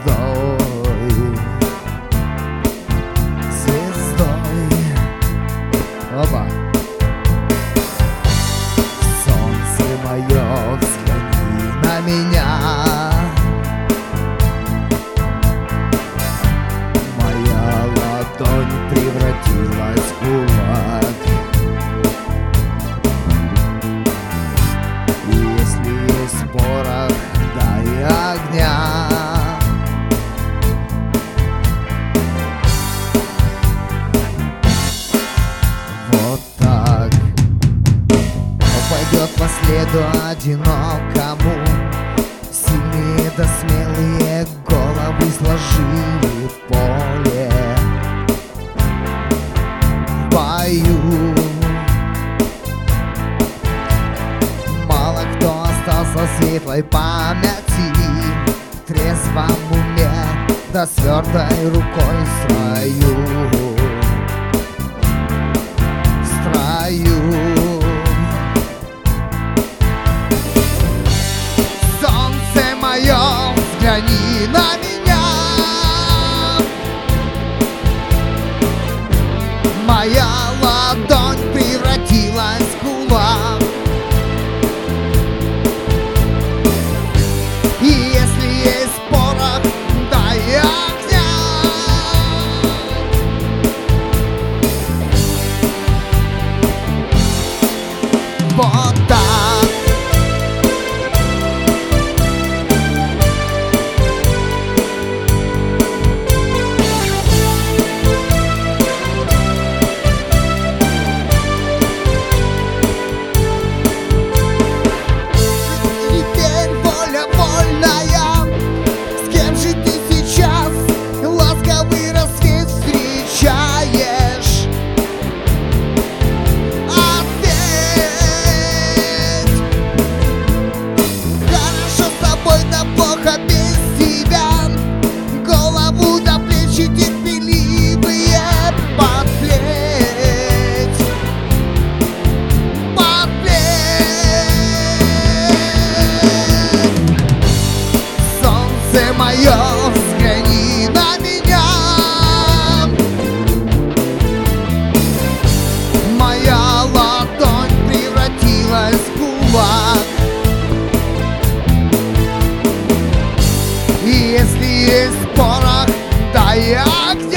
звездой. Оба. Солнце мое, взгляни на меня. Моя ладонь превратилась в кулак. Если есть порох, дай огня. Вот так пойдет по следу одинокому. Сильные да смелые головы сложили в поле. В бою мало кто остался в светлой памяти, в трезвом уме да с твердой рукой в строю. В строю. Солнце мое, взгляни на меня. Моя ладонь превратилась в кулак. И если есть порох, дай огня. Вот так. Мое, взгляни на меня. Моя ладонь превратилась в кулак. И если есть порох, дай огня.